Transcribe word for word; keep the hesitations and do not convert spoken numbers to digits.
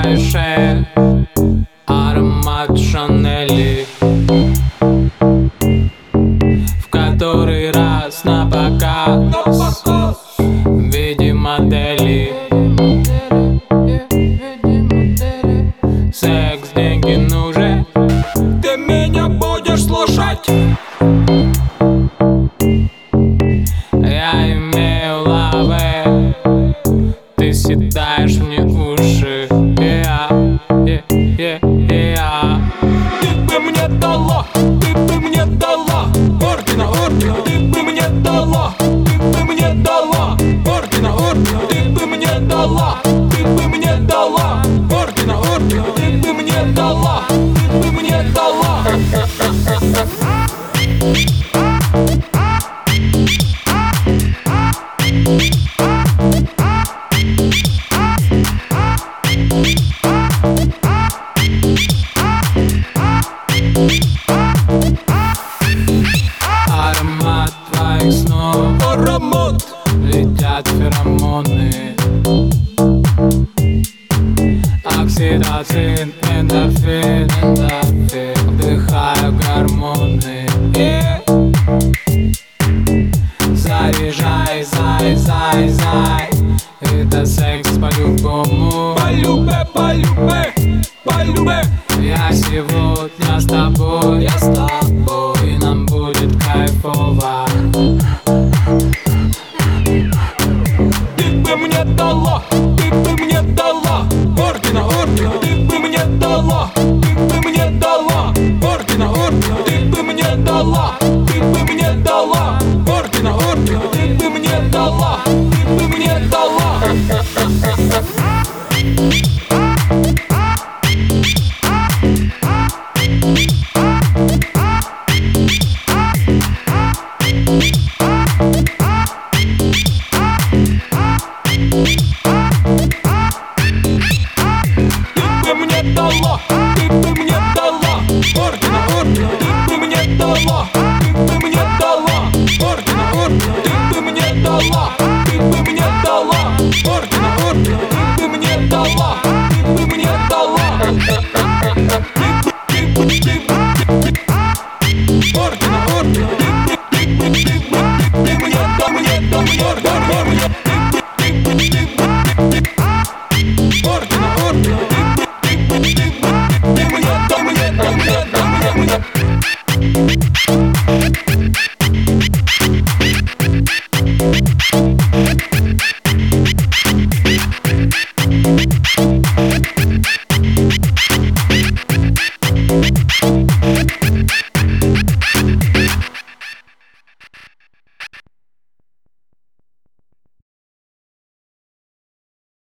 твоей шее аромат Шанели. В который раз на показ в виде модели. Секс, деньги нужен. Ты меня будешь слушать? Я имею лавы, ты седаешь мне уши. Yeah, yeah, yeah, yeah. Ты бы мне дала, ты бы мне дала ордена, ордена. Ты бы мне дала, ты бы мне дала ордена, ордена. Ты бы мне дала, ты бы мне дала ордена, ордена. Ты бы мне дала, ты бы мне дала. Аромат твоих снов, Аромат, летят феромоны. Окситоцин, эндорфин, эндорфин. Вдыхаю гормоны. э, Заряжай, зай, зай, зай. Это секс по-любому. полюбе, полюбе, полюбе. Я сегодня с тобой, я с тобой, и нам будет кайфово. Ты бы мне дала, ты бы мне дала ордена, ордена. Ты бы мне дала, ты бы мне дала ордена, ордена. Ты бы мне дала, ты бы мне дала ордена, ордена. Ты бы мне дала, ты бы мне дала. Ты бы мне дала, ты бы мне дала ордена, ордена. Ты бы мне дала, ты бы мне дала ордена, ордена. Ты бы мне дала, ты бы мне дала ордена, ордена. Ты бы мне дала, ты бы мне дала. Ты бы, ты бы, ты бы, ордена, ордена. Ты бы, ты бы, ты бы, ты мне дал, мне дал, мне дал, мне. Ты бы, ты бы, ты бы, ордена, ордена. Ты бы, ты бы, ты бы, ты мне дал, мне дал, мне дал, мне.